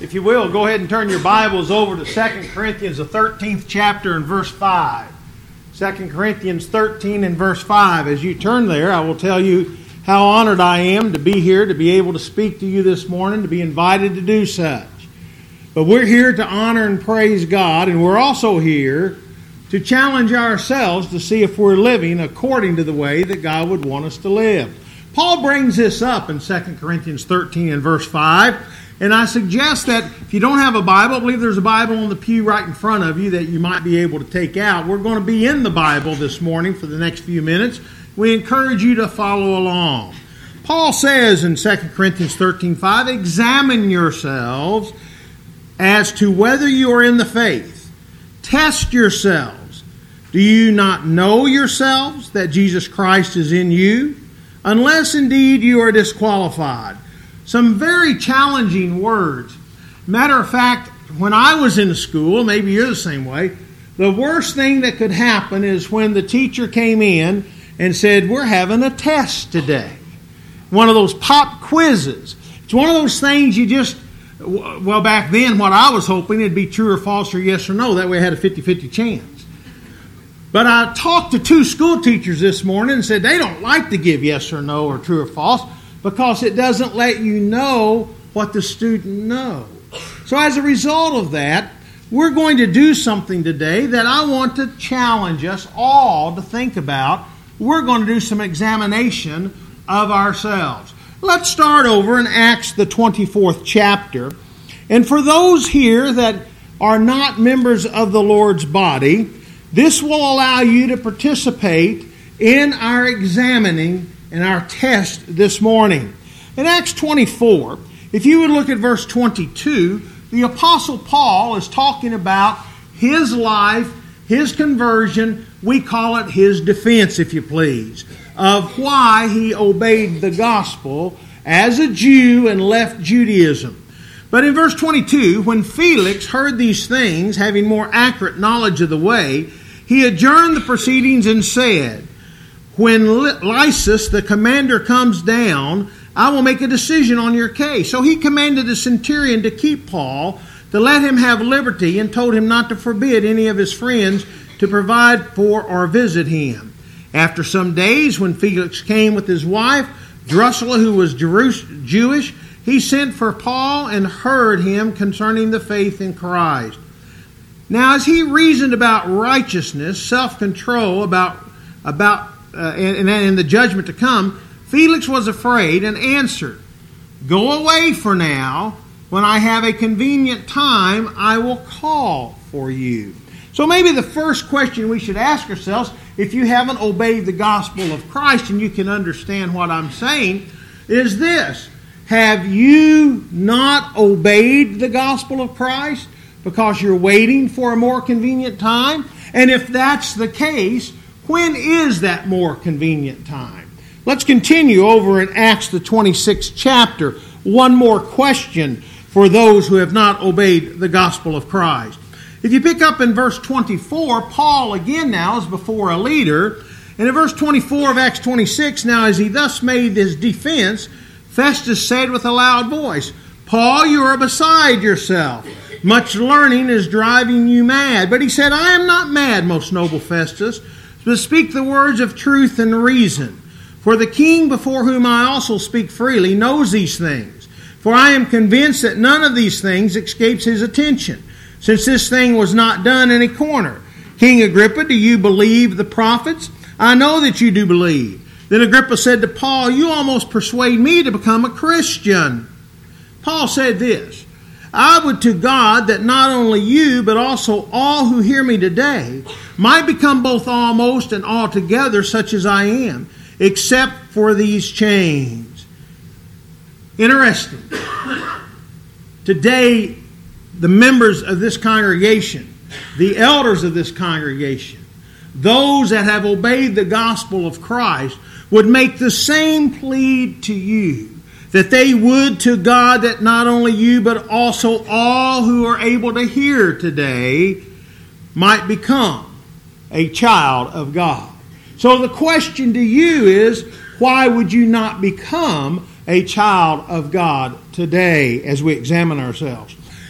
If you will, go ahead and turn your Bibles over to 2 Corinthians, the 13th chapter and verse 5. 2 Corinthians 13 and verse 5. As you turn there, I will tell you how honored I am to be here, to be able to speak to you this morning, to be invited to do such. But we're here to honor and praise God, and we're also here to challenge ourselves to see if we're living according to the way that God would want us to live. Paul brings this up in 2 Corinthians 13 and verse 5. And I suggest that if you don't have a Bible, I believe there's a Bible on the pew right in front of you that you might be able to take out. We're going to be in the Bible this morning for the next few minutes. We encourage you to follow along. Paul says in 2 Corinthians 13:5, examine yourselves as to whether you are in the faith. Test yourselves. Do you not know yourselves that Jesus Christ is in you? Unless indeed you are disqualified. Some very challenging words. Matter of fact, when I was in school, maybe you're the same way, the worst thing that could happen is when the teacher came in and said, we're having a test today. One of those pop quizzes. It's one of those things you just, well, back then what I was hoping it'd be true or false or yes or no. That way I had a 50-50 chance. But I talked to two school teachers this morning and said they don't like to give yes or no or true or false, because it doesn't let you know what the student knows. So as a result of that, we're going to do something today that I want to challenge us all to think about. We're going to do some examination of ourselves. Let's start over in Acts, the 24th chapter. And for those here that are not members of the Lord's body, this will allow you to participate in our examining and our test this morning. In Acts 24, if you would look at verse 22, the Apostle Paul is talking about his life, his conversion, we call it his defense, if you please, of why he obeyed the gospel as a Jew and left Judaism. But in verse 22, when Felix heard these things, having more accurate knowledge of the way, he adjourned the proceedings and said, when Lysias, the commander, comes down, I will make a decision on your case. So he commanded the centurion to keep Paul, to let him have liberty, and told him not to forbid any of his friends to provide for or visit him. After some days, when Felix came with his wife, Drusilla, who was Jewish, he sent for Paul and heard him concerning the faith in Christ. Now, as he reasoned about righteousness, self-control, and the judgment to come, Felix was afraid and answered, go away for now. When I have a convenient time, I will call for you. So maybe the first question we should ask ourselves, if you haven't obeyed the gospel of Christ and you can understand what I'm saying, is this. Have you not obeyed the gospel of Christ because you're waiting for a more convenient time? And if that's the case, when is that more convenient time? Let's continue over in Acts, the 26th chapter. One more question for those who have not obeyed the gospel of Christ. If you pick up in verse 24, Paul again now is before a leader. And in verse 24 of Acts 26, now as he thus made his defense, Festus said with a loud voice, Paul, you are beside yourself. Much learning is driving you mad. But he said, I am not mad, most noble Festus, but speak the words of truth and reason. For the king before whom I also speak freely knows these things. For I am convinced that none of these things escapes his attention, since this thing was not done in a corner. King Agrippa, do you believe the prophets? I know that you do believe. Then Agrippa said to Paul, you almost persuade me to become a Christian. Paul said this, I would to God that not only you, but also all who hear me today might become both almost and altogether such as I am, except for these chains. Interesting. Today, the members of this congregation, the elders of this congregation, those that have obeyed the gospel of Christ, would make the same plea to you, that they would to God that not only you, but also all who are able to hear today might become a child of God. So the question to you is, why would you not become a child of God today as we examine ourselves?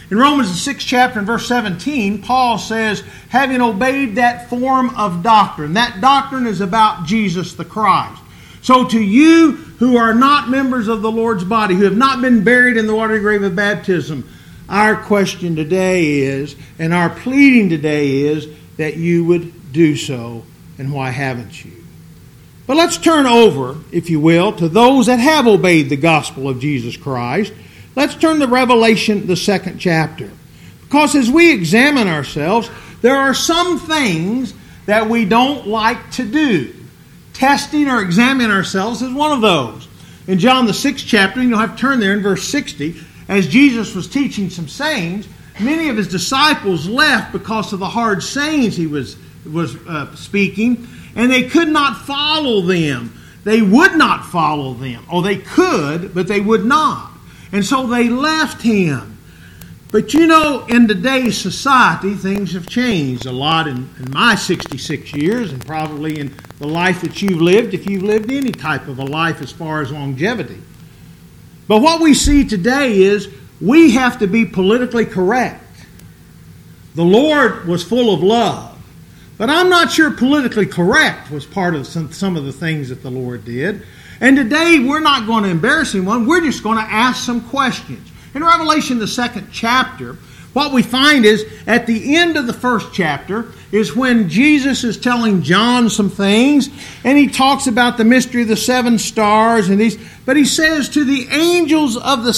In Romans the 6th chapter and verse 17, Paul says, having obeyed that form of doctrine. That doctrine is about Jesus the Christ. So to you who are not members of the Lord's body, who have not been buried in the watery grave of baptism, our question today is, and our pleading today is, that you would do so. And why haven't you? But let's turn over, if you will, to those that have obeyed the gospel of Jesus Christ. Let's turn to Revelation, the 2nd chapter. Because as we examine ourselves, there are some things that we don't like to do. Testing or examining ourselves is one of those. In John, the 6th chapter, you'll have to turn there in verse 60, as Jesus was teaching some sayings, many of his disciples left because of the hard sayings he was speaking, and they could not follow them. They would not follow them. Or they could, but they would not. And so they left him. But you know, in today's society, things have changed a lot in my 66 years, and probably in the life that you've lived, if you've lived any type of a life as far as longevity. But what we see today is we have to be politically correct. The Lord was full of love. But I'm not sure politically correct was part of some of the things that the Lord did. And today we're not going to embarrass anyone. We're just going to ask some questions. In Revelation, the 2nd chapter, what we find is at the end of the 1st chapter is when Jesus is telling John some things, and he talks about the mystery of the 7 stars and these. But he says to the angels of the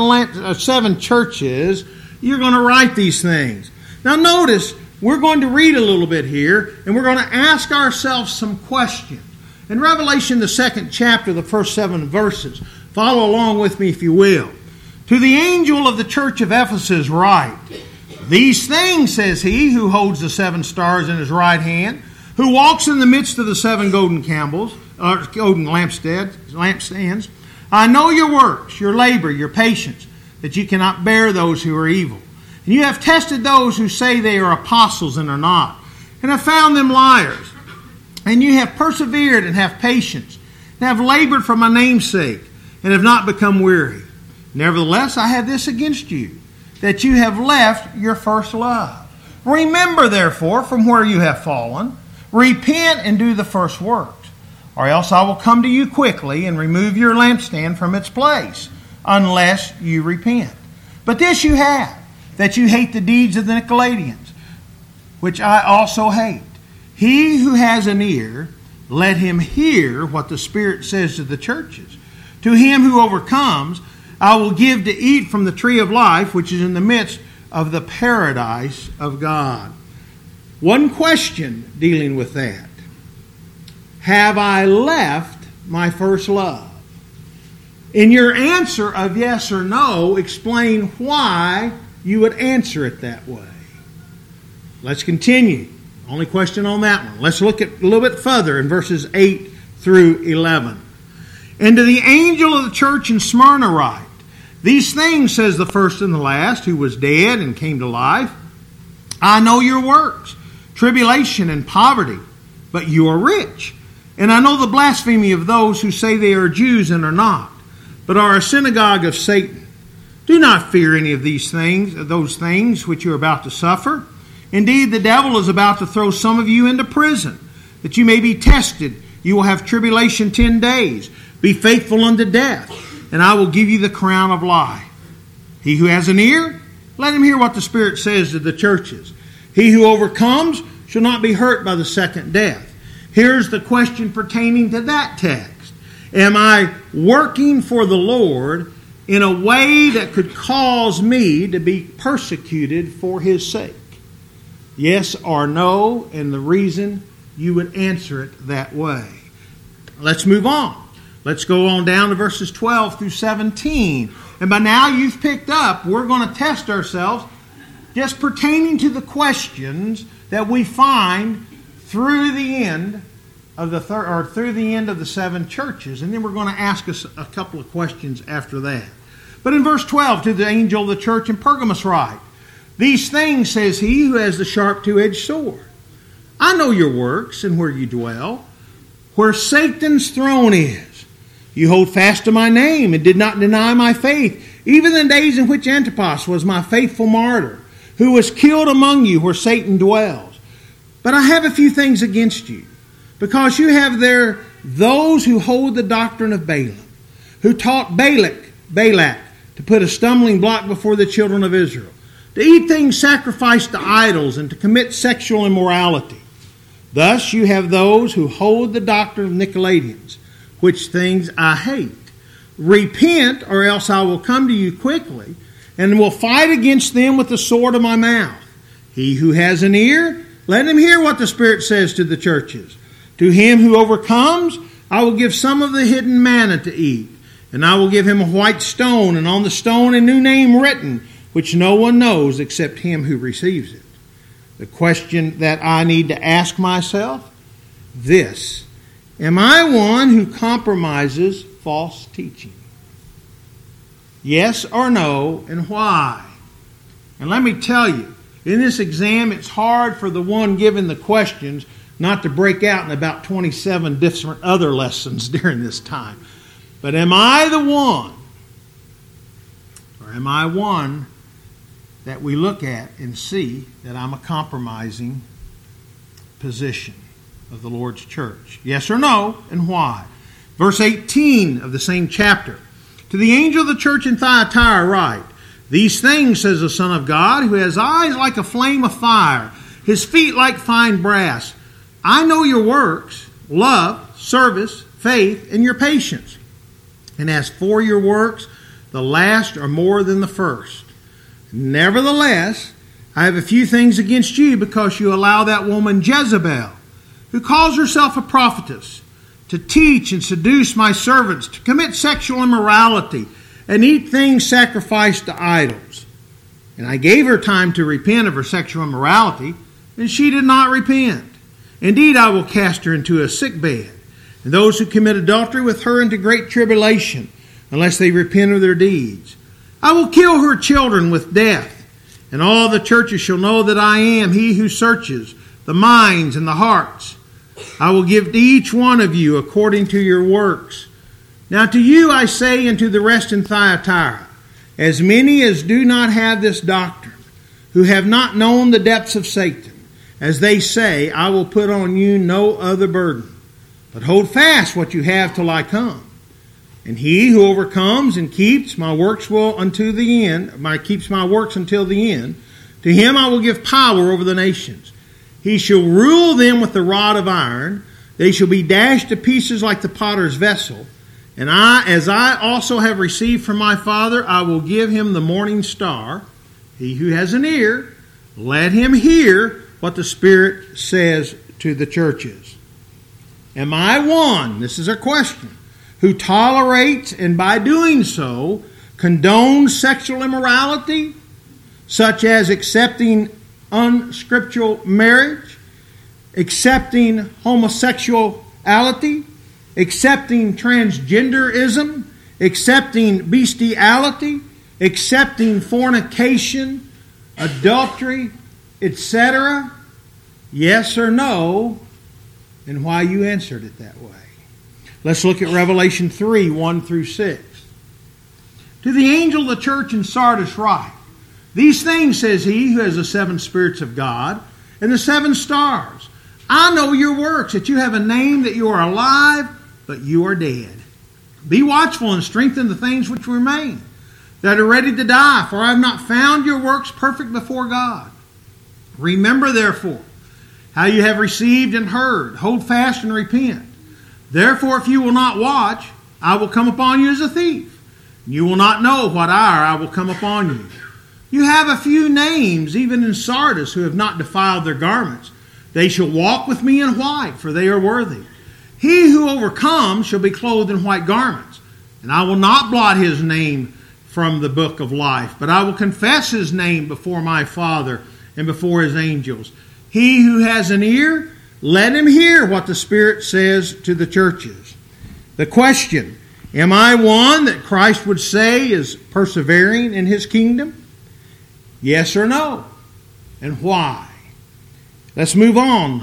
7 churches, you're going to write these things. Now notice, we're going to read a little bit here, and we're going to ask ourselves some questions. In Revelation, the 2nd chapter, the first 7 verses, follow along with me if you will. To the angel of the church of Ephesus write, these things, says he, who holds the 7 stars in his right hand, who walks in the midst of the 7 golden lampstands. I know your works, your labor, your patience, that you cannot bear those who are evil. And you have tested those who say they are apostles and are not, and have found them liars. And you have persevered and have patience, and have labored for my name's sake, and have not become weary. Nevertheless, I have this against you, that you have left your first love. Remember, therefore, from where you have fallen, repent and do the first works, or else I will come to you quickly and remove your lampstand from its place, unless you repent. But this you have, that you hate the deeds of the Nicolaitans, which I also hate. He who has an ear, let him hear what the Spirit says to the churches. To him who overcomes, I will give to eat from the tree of life, which is in the midst of the paradise of God. One question dealing with that. Have I left my first love? In your answer of yes or no, explain why you would answer it that way. Let's continue. Only question on that one. Let's look at a little bit further in verses 8 through 11. And to the angel of the church in Smyrna write, these things says the first and the last, who was dead and came to life. I know your works, tribulation and poverty, but you are rich. And I know the blasphemy of those who say they are Jews and are not, but are a synagogue of Satan. Do not fear any of those things which you are about to suffer. Indeed, the devil is about to throw some of you into prison, that you may be tested. You will have tribulation 10 days. Be faithful unto death, and I will give you the crown of life. He who has an ear, let him hear what the Spirit says to the churches. He who overcomes shall not be hurt by the second death. Here's the question pertaining to that text. Am I working for the Lord in a way that could cause me to be persecuted for His sake? Yes or no, and the reason you would answer it that way. Let's move on. Let's go on down to verses 12 through 17. And by now you've picked up, we're going to test ourselves just pertaining to the questions that we find through the end of the 7 churches. And then we're going to ask us a couple of questions after that. But in verse 12, to the angel of the church in Pergamos write, these things says he who has the sharp two-edged sword. I know your works and where you dwell, where Satan's throne is. You hold fast to my name and did not deny my faith, even the days in which Antipas was my faithful martyr, who was killed among you where Satan dwells. But I have a few things against you, because you have there those who hold the doctrine of Balaam, who taught Balak to put a stumbling block before the children of Israel, to eat things sacrificed to idols, and to commit sexual immorality. Thus you have those who hold the doctrine of Nicolaitans, which things I hate. Repent, or else I will come to you quickly, and will fight against them with the sword of my mouth. He who has an ear, let him hear what the Spirit says to the churches. To him who overcomes, I will give some of the hidden manna to eat, and I will give him a white stone, and on the stone a new name written, which no one knows except him who receives it. The question that I need to ask myself, this: am I one who compromises false teaching? Yes or no, and why? And let me tell you, in this exam, it's hard for the one given the questions not to break out in about 27 different other lessons during this time. But am I the one, or am I one that we look at and see that I'm a compromising position of the Lord's church? Yes or no, and why? Verse 18 of the same chapter. To the angel of the church in Thyatira write, these things says the Son of God, who has eyes like a flame of fire, his feet like fine brass. I know your works, love, service, faith, and your patience. And as for your works, the last are more than the first. Nevertheless, I have a few things against you, because you allow that woman Jezebel, who calls herself a prophetess, to teach and seduce my servants, to commit sexual immorality, and eat things sacrificed to idols. And I gave her time to repent of her sexual immorality, and she did not repent. Indeed, I will cast her into a sick bed, and those who commit adultery with her into great tribulation, unless they repent of their deeds. I will kill her children with death, and all the churches shall know that I am he who searches the minds and the hearts. I will give to each one of you according to your works. Now to you I say, and to the rest in Thyatira, as many as do not have this doctrine, who have not known the depths of Satan, as they say, I will put on you no other burden, but hold fast what you have till I come. And he who overcomes and keeps my works until the end, to him I will give power over the nations. He shall rule them with the rod of iron. They shall be dashed to pieces like the potter's vessel. And as I also have received from my Father, I will give him the morning star. He who has an ear, let him hear what the Spirit says to the churches. Am I one, this is a question, who tolerates and by doing so condones sexual immorality, such as accepting unscriptural marriage, accepting homosexuality, accepting transgenderism, accepting bestiality, accepting fornication, adultery, etc.? Yes or no, and why you answered it that way. Let's look at Revelation 3, 1 through 6. To the angel of the church in Sardis write, these things says he who has the seven spirits of God and the seven stars. I know your works, that you have a name, that you are alive, but you are dead. Be watchful and strengthen the things which remain, that are ready to die, for I have not found your works perfect before God. Remember, therefore, how you have received and heard. Hold fast and repent. Therefore, if you will not watch, I will come upon you as a thief. You will not know what hour I will come upon you. You have a few names, even in Sardis, who have not defiled their garments. They shall walk with me in white, for they are worthy. He who overcomes shall be clothed in white garments, and I will not blot his name from the book of life, but I will confess his name before my Father and before his angels. He who has an ear, let him hear what the Spirit says to the churches. The question, am I one that Christ would say is persevering in his kingdom? Yes or no? And why? Let's move on.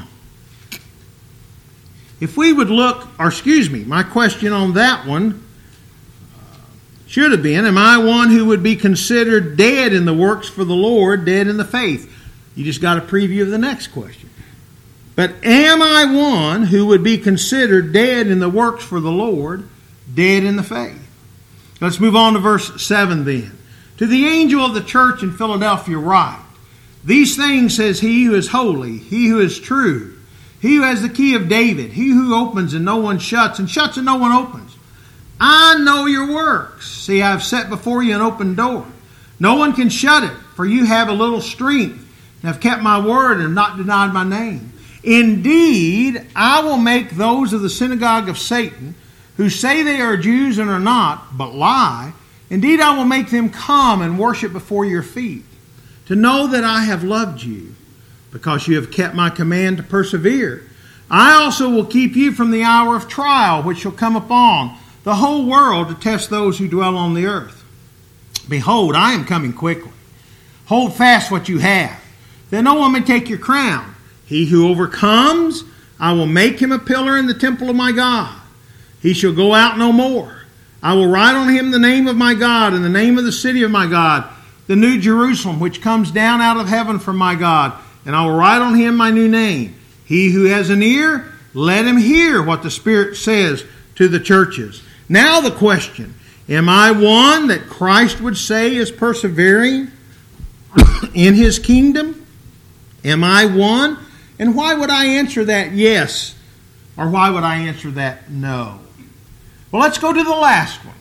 If we would look, my question on that one should have been, am I one who would be considered dead in the works for the Lord, dead in the faith? You just got a preview of the next question. But am I one who would be considered dead in the works for the Lord, dead in the faith? Let's move on to verse 7 then. To the angel of the church in Philadelphia write, these things says he who is holy, he who is true, he who has the key of David, he who opens and no one shuts, and shuts and no one opens. I know your works. See, I have set before you an open door. No one can shut it, for you have a little strength, and have kept my word and have not denied my name. Indeed, I will make those of the synagogue of Satan, who say they are Jews and are not, but lie, indeed I will make them come and worship before your feet, to know that I have loved you, because you have kept my command to persevere. I also will keep you from the hour of trial, which shall come upon the whole world to test those who dwell on the earth. Behold, I am coming quickly. Hold fast what you have, that no one may take your crown. He who overcomes, I will make him a pillar in the temple of my God. He shall go out no more. I will write on him the name of my God and the name of the city of my God, the new Jerusalem, which comes down out of heaven from my God. And I will write on him my new name. He who has an ear, let him hear what the Spirit says to the churches. Now the question, am I one that Christ would say is persevering in his kingdom? Am I one? And why would I answer that yes? Or why would I answer that no? Well, let's go to the last one.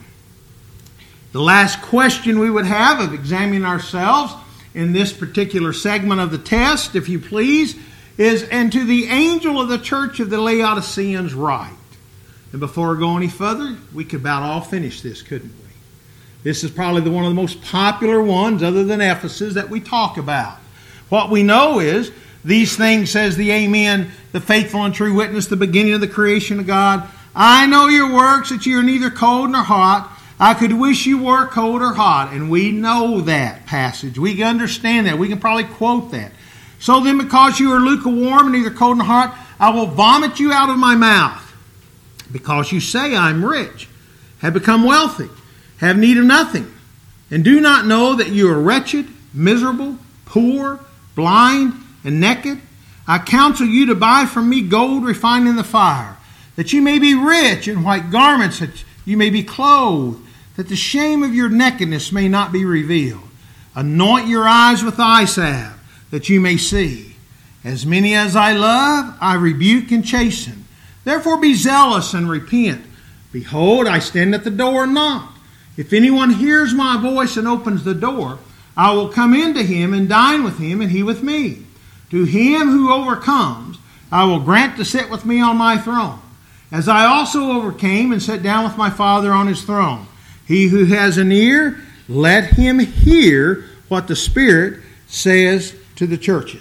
The last question we would have of examining ourselves in this particular segment of the test, if you please, is, and to the angel of the church of the Laodiceans write. And before we go any further, we could about all finish this, couldn't we? This is probably one of the most popular ones, other than Ephesus, that we talk about. What we know is, these things says the Amen, the faithful and true witness, the beginning of the creation of God. I know your works, that you are neither cold nor hot. I could wish you were cold or hot. And we know that passage. We can understand that. We can probably quote that. So then, because you are lukewarm and neither cold nor hot, I will vomit you out of my mouth. Because you say, I am rich, have become wealthy, have need of nothing, and do not know that you are wretched, miserable, poor, blind, and naked. I counsel you to buy from me gold refined in the fire, that you may be rich, in white garments, that you may be clothed, that the shame of your nakedness may not be revealed. Anoint your eyes with eye salve, that you may see. As many as I love, I rebuke and chasten. Therefore be zealous and repent. Behold, I stand at the door and knock. If anyone hears my voice and opens the door, I will come into him and dine with him, and he with me. To him who overcomes, I will grant to sit with me on my throne, as I also overcame and sat down with my Father on his throne. He who has an ear, let him hear what the Spirit says to the churches.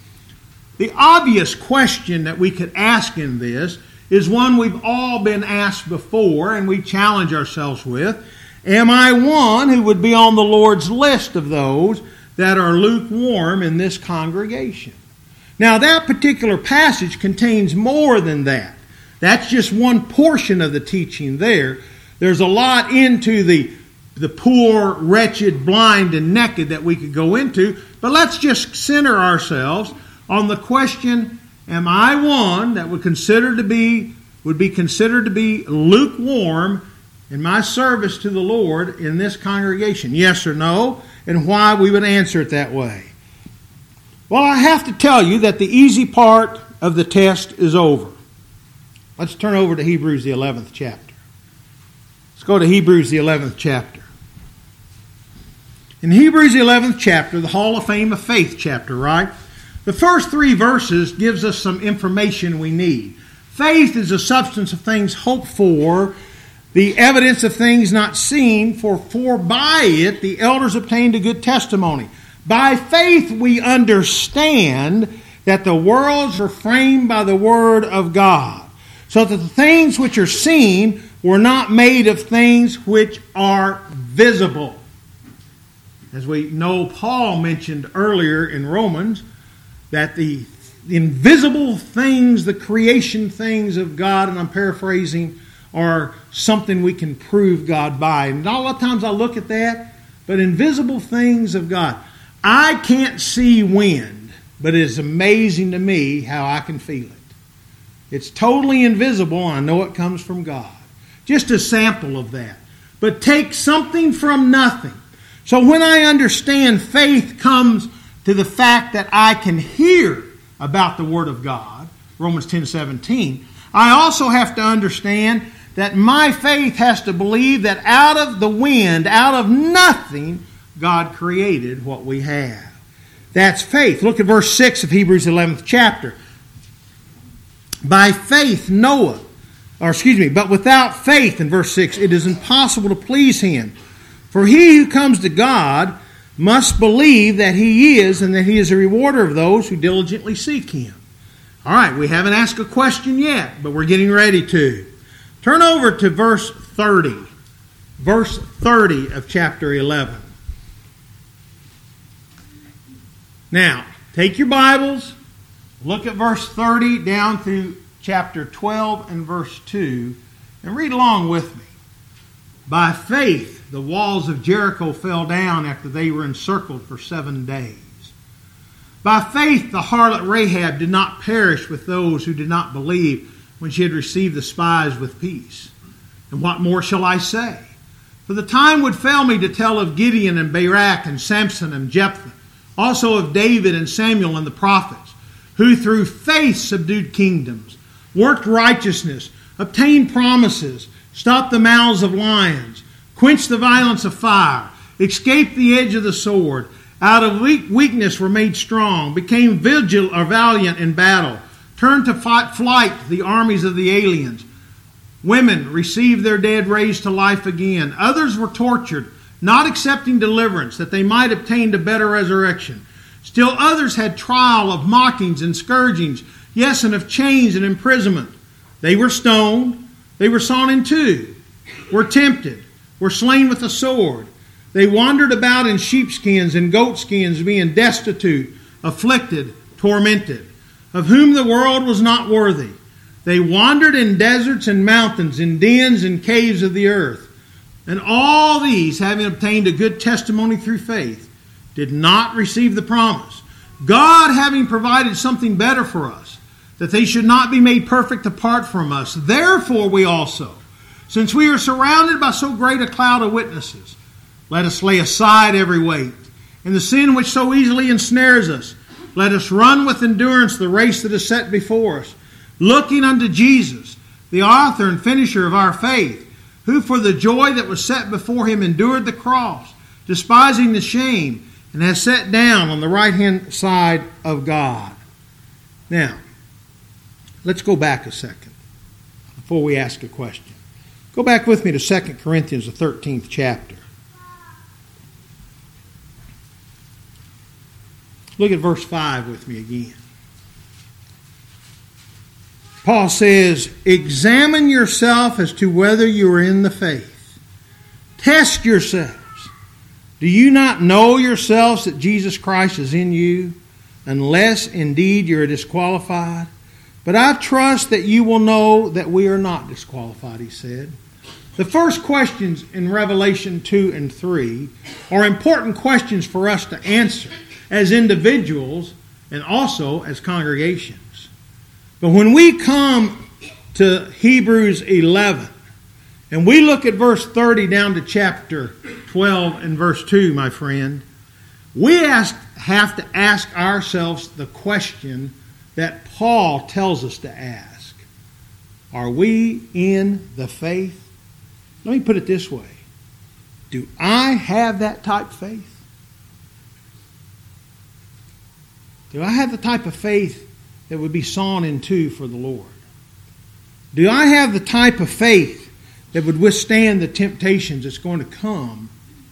The obvious question that we could ask in this is one we've all been asked before, and we challenge ourselves with. Am I one who would be on the Lord's list of those that are lukewarm in this congregation? Now, that particular passage contains more than that. That's just one portion of the teaching there. There's a lot into the poor, wretched, blind, and naked that we could go into. But let's just center ourselves on the question, am I one that would be considered to be lukewarm in my service to the Lord in this congregation? Yes or no? And why we would answer it that way. Well, I have to tell you that the easy part of the test is over. Let's turn over to Hebrews, the 11th chapter. Let's go to Hebrews, the 11th chapter. In Hebrews, the 11th chapter, the Hall of Fame of Faith chapter, right? The first 3 verses gives us some information we need. Faith is the substance of things hoped for, the evidence of things not seen, for by it the elders obtained a good testimony. By faith we understand that the worlds are framed by the Word of God, so that the things which are seen were not made of things which are visible. As we know, Paul mentioned earlier in Romans, that the invisible things, the creation things of God, and I'm paraphrasing, or something we can prove God by. And a lot of times I look at that, but invisible things of God. I can't see wind, but it is amazing to me how I can feel it. It's totally invisible, and I know it comes from God. Just a sample of that. But take something from nothing. So when I understand faith comes to the fact that I can hear about the Word of God, Romans 10:17, I also have to understand that my faith has to believe that out of the wind, out of nothing, God created what we have. That's faith. Look at verse 6 of Hebrews 11th chapter. By faith Noah, but without faith, in verse 6, it is impossible to please Him. For he who comes to God must believe that He is, and that He is a rewarder of those who diligently seek Him. All right, we haven't asked a question yet, but we're getting ready to. Turn over to verse 30. Verse 30 of chapter 11. Now, take your Bibles, look at verse 30 down through chapter 12 and verse 2, and read along with me. By faith, the walls of Jericho fell down after they were encircled for 7 days. By faith, the harlot Rahab did not perish with those who did not believe when she had received the spies with peace. And what more shall I say? For the time would fail me to tell of Gideon and Barak and Samson and Jephthah, also of David and Samuel and the prophets, who through faith subdued kingdoms, worked righteousness, obtained promises, stopped the mouths of lions, quenched the violence of fire, escaped the edge of the sword, out of weakness were made strong, became valiant in battle, turned to flight the armies of the aliens. Women received their dead raised to life again. Others were tortured, not accepting deliverance, that they might obtain a better resurrection. Still others had trial of mockings and scourgings, yes, and of chains and imprisonment. They were stoned, they were sawn in two, were tempted, were slain with the sword. They wandered about in sheepskins and goatskins, being destitute, afflicted, tormented, of whom the world was not worthy. They wandered in deserts and mountains, in dens and caves of the earth. And all these, having obtained a good testimony through faith, did not receive the promise. God having provided something better for us, that they should not be made perfect apart from us. Therefore we also, since we are surrounded by so great a cloud of witnesses, let us lay aside every weight, and the sin which so easily ensnares us. Let us run with endurance the race that is set before us, looking unto Jesus, the author and finisher of our faith, who for the joy that was set before Him endured the cross, despising the shame, and has sat down on the right-hand side of God. Now, let's go back a second before we ask a question. Go back with me to 2 Corinthians, the 13th chapter. Look at verse 5 with me again. Paul says, examine yourself as to whether you are in the faith. Test yourselves. Do you not know yourselves that Jesus Christ is in you, unless indeed you are disqualified? But I trust that you will know that we are not disqualified, he said. The first questions in Revelation 2 and 3 are important questions for us to answer as individuals and also as congregations. But when we come to Hebrews 11 and we look at verse 30 down to chapter 12 and verse 2, my friend, we have to ask ourselves the question that Paul tells us to ask. Are we in the faith? Let me put it this way. Do I have that type of faith? Do I have the type of faith that would be sawn in two for the Lord? Do I have the type of faith that would withstand the temptations that's going to come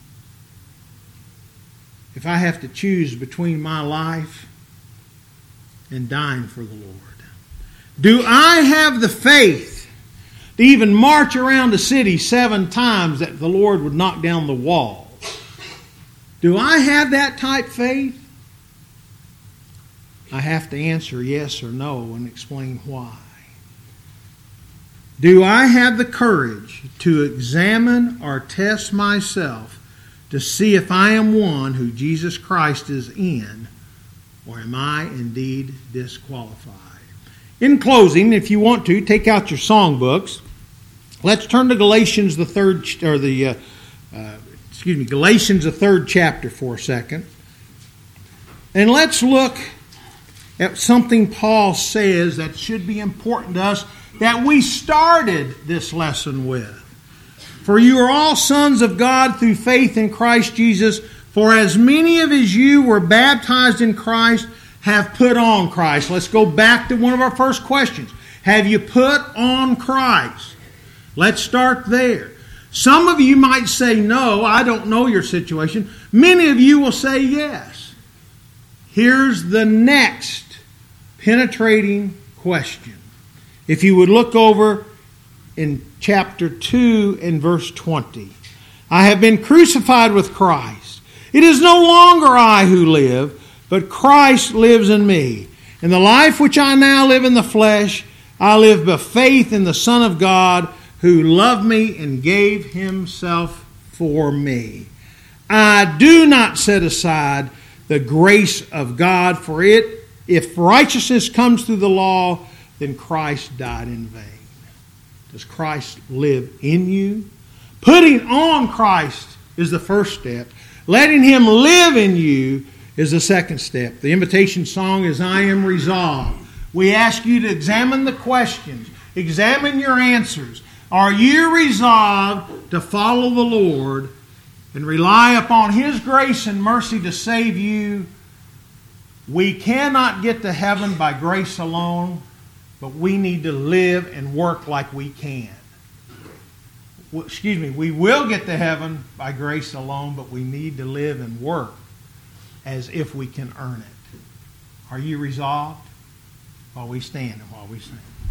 if I have to choose between my life and dying for the Lord? Do I have the faith to even march around the city 7 times that the Lord would knock down the wall? Do I have that type of faith? I have to answer yes or no and explain why. Do I have the courage to examine or test myself to see if I am one who Jesus Christ is in, or am I indeed disqualified? In closing, if you want to, take out your songbooks. Let's turn to Galatians, Galatians, the third chapter for a second. And let's look at something Paul says that should be important to us that we started this lesson with. For you are all sons of God through faith in Christ Jesus. For as many of as you were baptized in Christ have put on Christ. Let's go back to one of our first questions. Have you put on Christ? Let's start there. Some of you might say no, I don't know your situation. Many of you will say yes. Here's the next penetrating question. If you would look over in chapter 2 and verse 20. I have been crucified with Christ. It is no longer I who live, but Christ lives in me. In the life which I now live in the flesh, I live by faith in the Son of God, who loved me and gave himself for me. I do not set aside the grace of God, for if righteousness comes through the law, then Christ died in vain. Does Christ live in you? Putting on Christ is the first step. Letting Him live in you is the second step. The invitation song is I Am Resolved. We ask you to examine the questions. Examine your answers. Are you resolved to follow the Lord and rely upon His grace and mercy to save you? We cannot get to heaven by grace alone, but we need to live and work like we can. We will get to heaven by grace alone, but we need to live and work as if we can earn it. Are you resolved? While we stand and while we sing.